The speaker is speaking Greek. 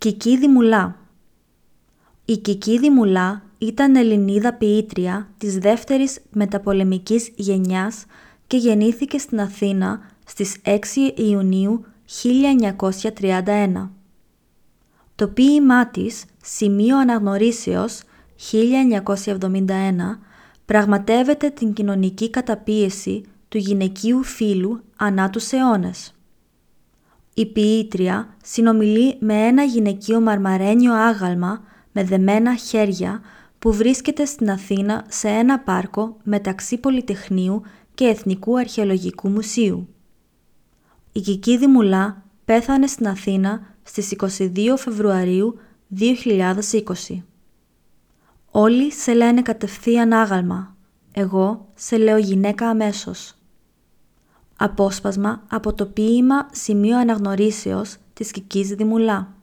Κικίδη Μουλά. Η Κικίδη Μουλά ήταν Ελληνίδα ποιήτρια της δεύτερης μεταπολεμικής γενιάς και γεννήθηκε στην Αθήνα στις 6 Ιουνίου 1931. Το ποίημά της «Σημείο Αναγνωρίσεως» 1971 πραγματεύεται την κοινωνική καταπίεση του γυναικείου φύλου ανά τους αιώνες. Η ποιήτρια συνομιλεί με ένα γυναικείο μαρμαρένιο άγαλμα με δεμένα χέρια που βρίσκεται στην Αθήνα σε ένα πάρκο μεταξύ Πολυτεχνείου και Εθνικού Αρχαιολογικού Μουσείου. Η Κικίδη Μουλά πέθανε στην Αθήνα στις 22 Φεβρουαρίου 2020. Όλοι σε λένε κατευθείαν άγαλμα, εγώ σε λέω γυναίκα αμέσως. Απόσπασμα από το ποίημα «Σημείο Αναγνωρίσεως» της Κικίδη Μουλά.